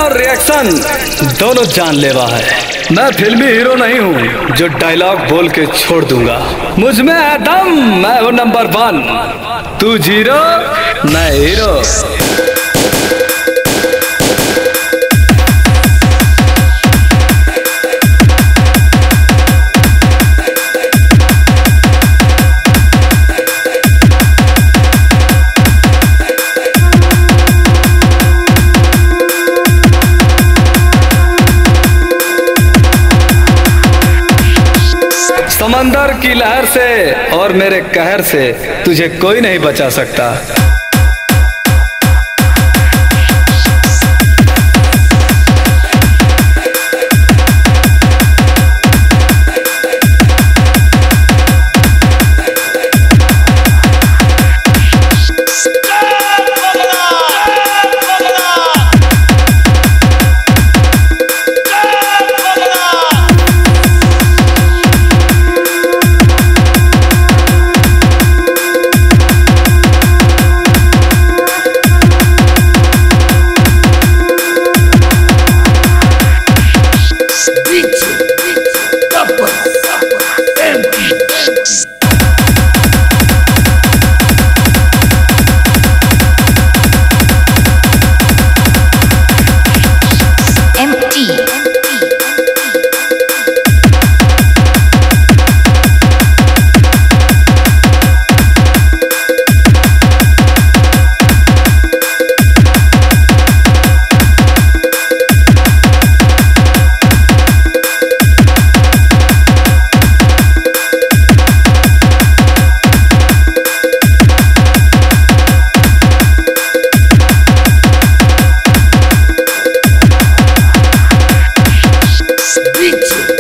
और रिएक्शन दोनों जानलेवा है। मैं फिल्मी हीरो नहीं हूँ जो डायलॉग बोल के छोड़ दूंगा। मुझ में है दम, मैं हूँ नंबर 1। तू जीरो, मैं हीरो। समंदर की लहर से और मेरे कहर से तुझे कोई नहीं बचा सकता। Beat you.